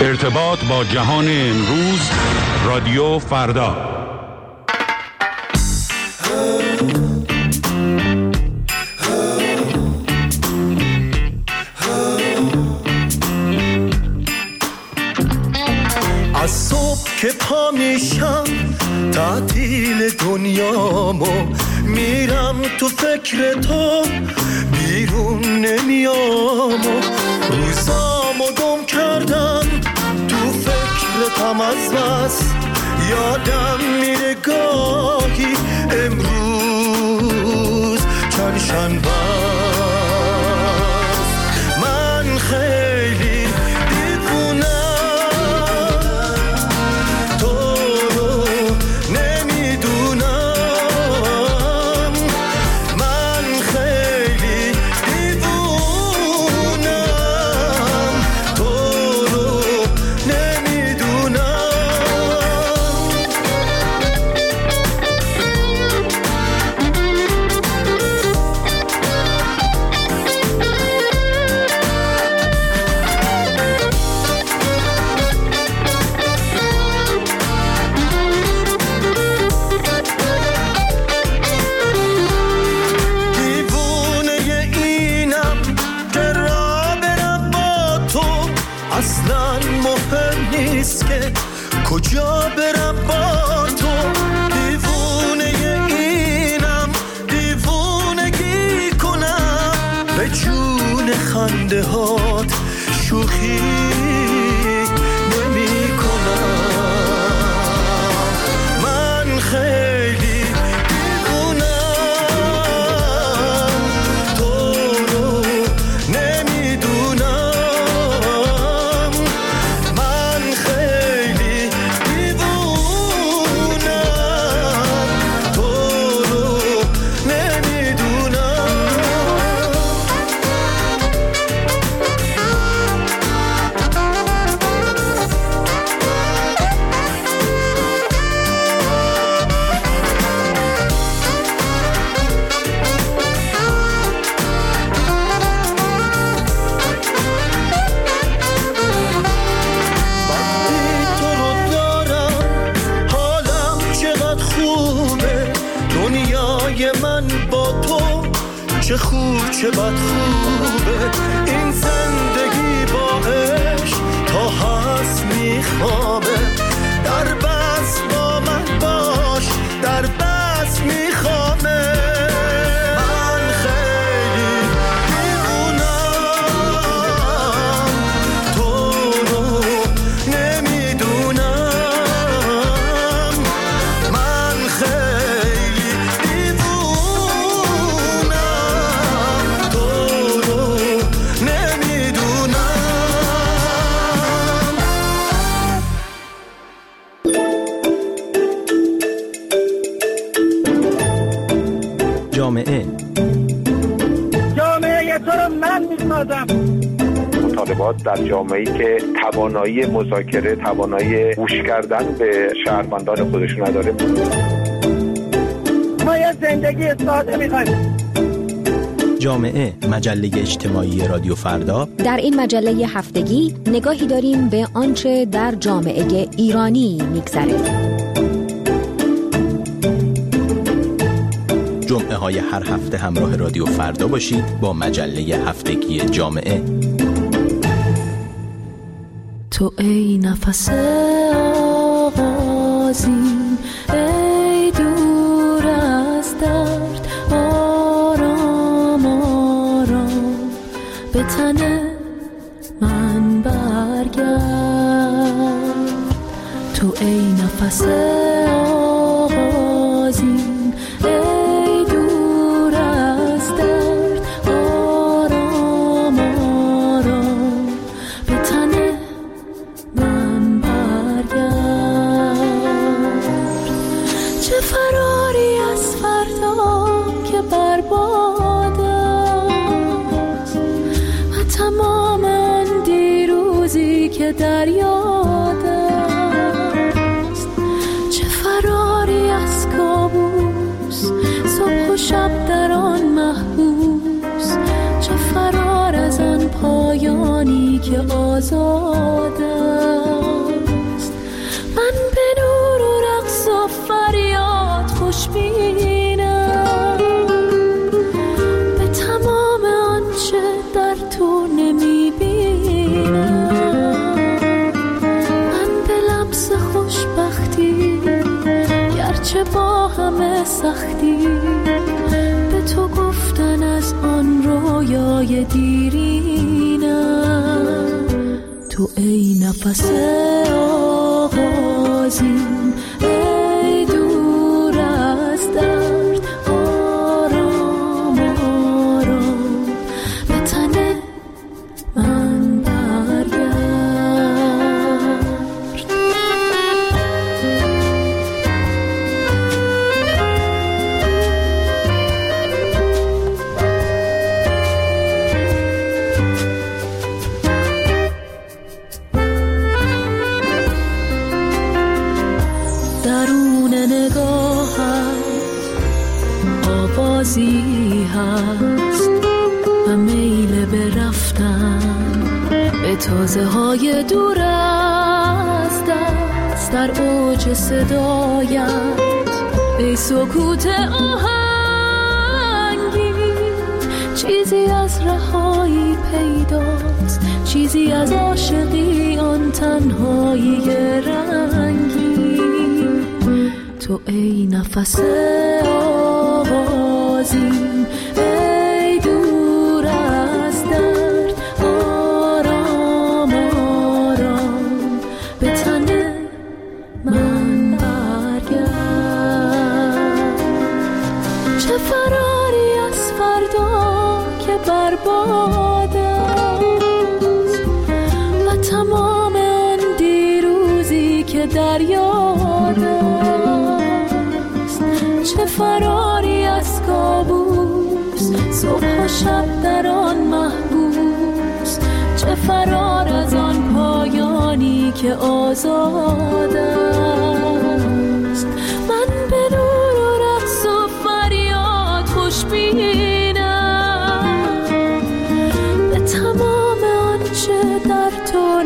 ارتباط با جهان امروز، رادیو فردا. از صبح که پا میشم تعطیل دنیامو، میرم تو فکر تو بیرون نمیام، روزامو گم کردم تو فکرتم، از بس یادم میره گاهی امروز چند شنبه است. من خیلی کجا برم با تو، دیوونه اینم دیوونگی کنم، به جون خنده هات شوخی نمی کنم. من خیلی دیوونم، تو رو نمیدونم. من خیلی چه خوب چه بد خوبه این زندگی، با عشق تا هست میخوابه. در بس با من باش، در بس میخوامه. من خیلی دیوونم، تو رو نمیدونم. من خیلی جامعه تو رو من میسازم. مطالبات در جامعه‌ای که توانایی مذاکره، توانایی گوش کردن به شهروندان خودشون نداره. ما یه زندگی ساده میخوایم. جامعه، مجله اجتماعی رادیو فردا. در این مجله هفتگی نگاهی داریم به آنچه در جامعه ایرانی میگذره. جمعه های هر هفته همراه رادیو فردا باشید با مجله هفتگی جامعه. تو ای نفس آغازین، ای دور از درد، آرام آرام به تن من برگرد. تو ای نفس آغازین، ای دور از درد، آرام آرام به تن من برگرد. چه فراری از فردا که برباد است و تمام آن دیروزی که در یاد است. چه فراری از کابوس، صبح و شب در آن محبوس. چه فرار از آن پایانی که آزاد است. خوشبینم به تمام آنچه در تو نمیبینم. من به لمس خوشبختی گرچه با همه سختی به تو گفتن از آن رویای دیرینم. تو ای نفس آغازین، ای دور از درد، آرام آرام به تن من برگرد. درون نگاهت آوازی هست و میل به رفتن به تازه های دور از دست. در اوج صدایت ای سکوت آهنگی چیزی از رهایی پیداست، چیزی از عاشقی آن تنهایی رنگی. تو ای نفس آغازین، ای دور از درد، آرام آرام به تن من برگرد. چه فراری از فردا که برباد است و تمام آن دیروزی که در یاد است. چه فراری از کابوس، صبح و شب در آن محبوس. چه فرار از آن پایانی که آزاد است. من به نور و رقص و فریاد خوشبینم به تمام آنچه در تو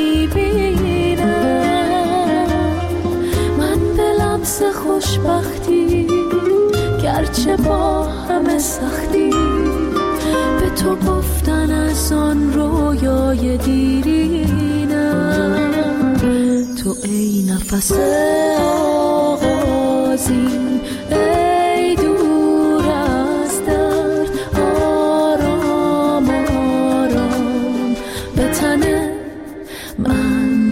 نمیبینم. من به لمس خوشبختی گرچه با همه سختی به تو گفتن از آن رویای دیرینم. تو ای نفس آغازین، ای دور از درد، آرام آرام به تن من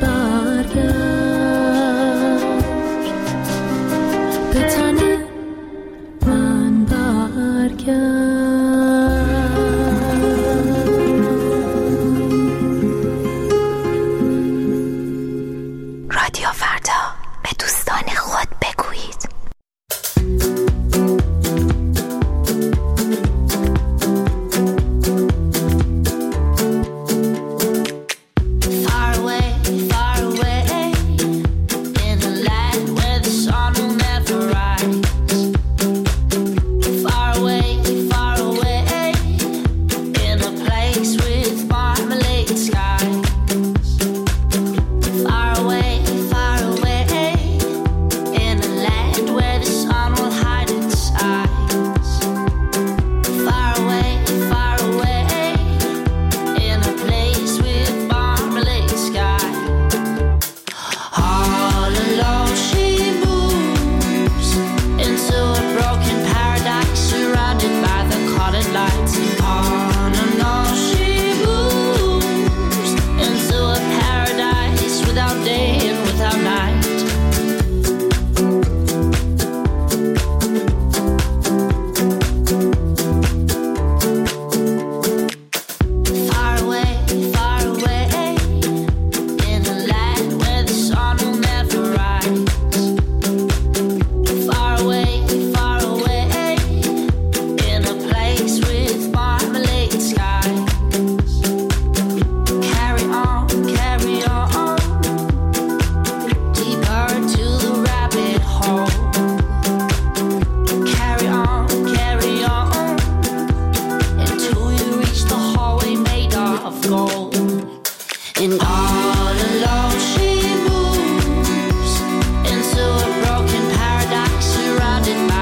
برگرد. به تن من برگرد. رادیو فردا، به دوستان خود بگویید. Surrounded by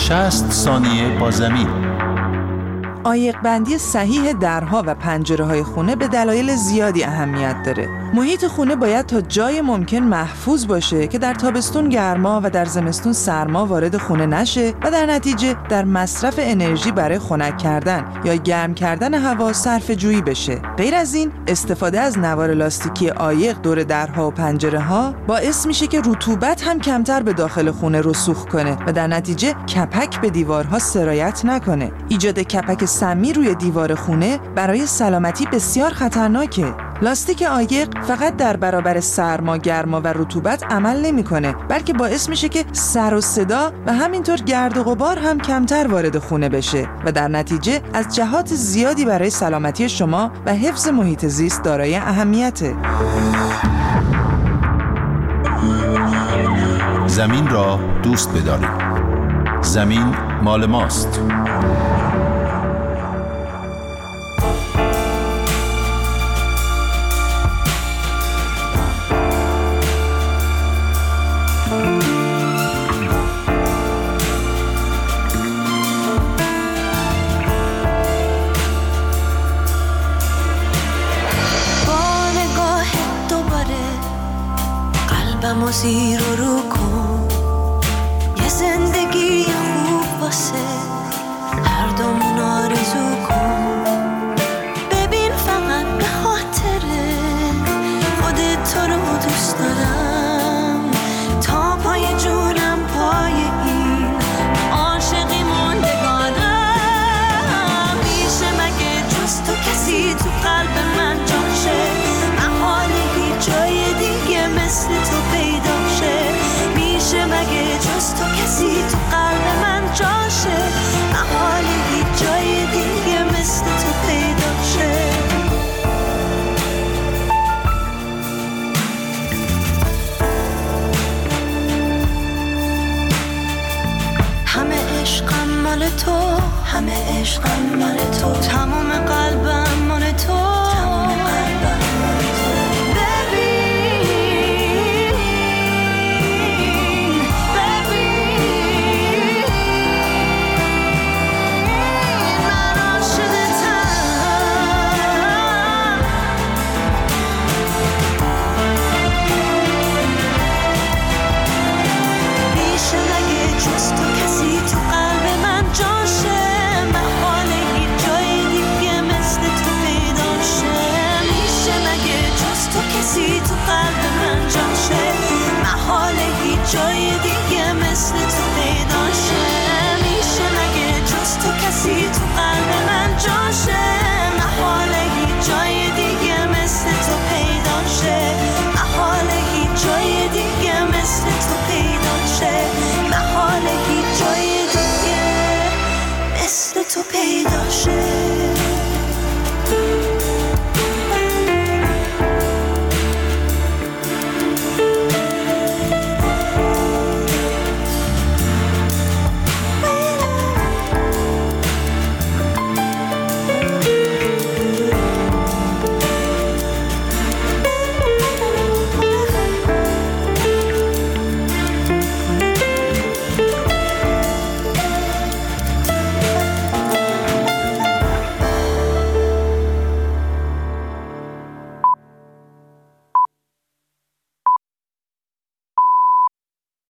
60 ثانیه با زمین. عایق بندی صحیح درها و پنجره‌های خونه به دلایل زیادی اهمیت داره. محیط خونه باید تا جای ممکن محفوظ باشه که در تابستون گرما و در زمستون سرما وارد خونه نشه و در نتیجه در مصرف انرژی برای خنک کردن یا گرم کردن هوا صرفه جویی بشه. غیر از این، استفاده از نوار لاستیکی عایق دور درها و پنجره‌ها باعث میشه که رطوبت هم کمتر به داخل خونه رسوخ کنه و در نتیجه کپک به دیوارها سرایت نکنه. ایجاد کپک سمی روی دیوار خونه برای سلامتی بسیار خطرناکه. لاستیک عایق فقط در برابر سرما، گرما و رطوبت عمل نمی‌کنه، بلکه باعث میشه که سر و صدا و همینطور گرد و غبار هم کمتر وارد خونه بشه و در نتیجه از جهات زیادی برای سلامتی شما و حفظ محیط زیست دارای اهمیته. زمین را دوست بدارید. زمین مال ماست. قلبمو زیر و رو کن، یه زندگی خوب واسه هر دومون آرزو کن. ببین فقط به خاطر خودت تو رو دوست دارم، تا پای جونم پای این عاشقی موندگانم. میشه مگه جز تو کسی تو قلب من جاشه؟ محاله هیچ جای دیگه مثل تو پیدا شه. میشه مگه جز تو کسی تو قلب من جاشه؟ محاله هیچ جای دیگه مثل تو پیدا شه. همه عشقم مال تو، همه عشقم مال تو، تمام قلبم مال تو.